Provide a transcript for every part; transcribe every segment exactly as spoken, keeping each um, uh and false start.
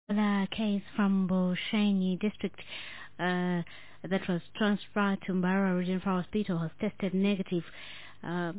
A case from Bolshani district uh, that was transferred to Mbara Regional Hospital has tested negative, uh,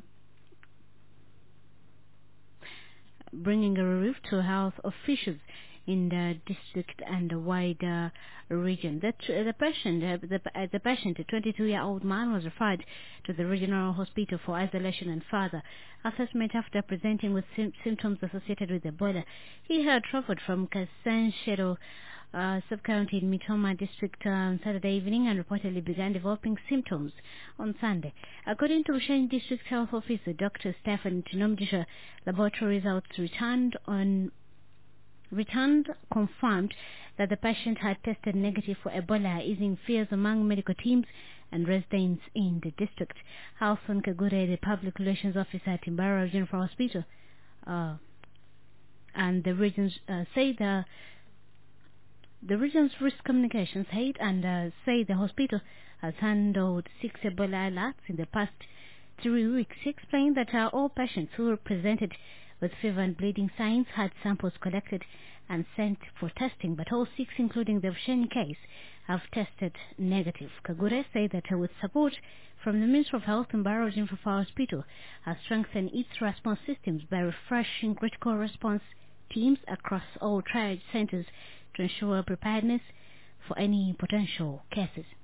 bringing a relief to health officials in the district and the wider region. The, tr- the patient, uh, the, uh, the patient, a twenty-two-year-old man, was referred to the regional hospital for isolation and further assessment after presenting with sym- symptoms associated with Ebola. He had travelled from Kasanshero uh, sub-county in Mitoma district uh, on Saturday evening and reportedly began developing symptoms on Sunday. According to Bushani District Health Officer Doctor Stephen Chinomdisha, laboratory results returned on returned confirmed that the patient had tested negative for Ebola, easing fears among medical teams and residents in the district. Halson Kagure, the public relations officer at Mbara Regional Hospital, uh, and the regions uh, say the the region's risk communications head and uh, say the hospital has handled six Ebola alerts in the past three weeks. He explained that uh, all patients who were presented with fever and bleeding signs had samples collected and sent for testing, but all six, including the Bushani case, have tested negative. Kagure said that uh, with support from the Ministry of Health and Mbara Regional Hospital has strengthened its response systems by refreshing critical response teams across all triage centers to ensure preparedness for any potential cases.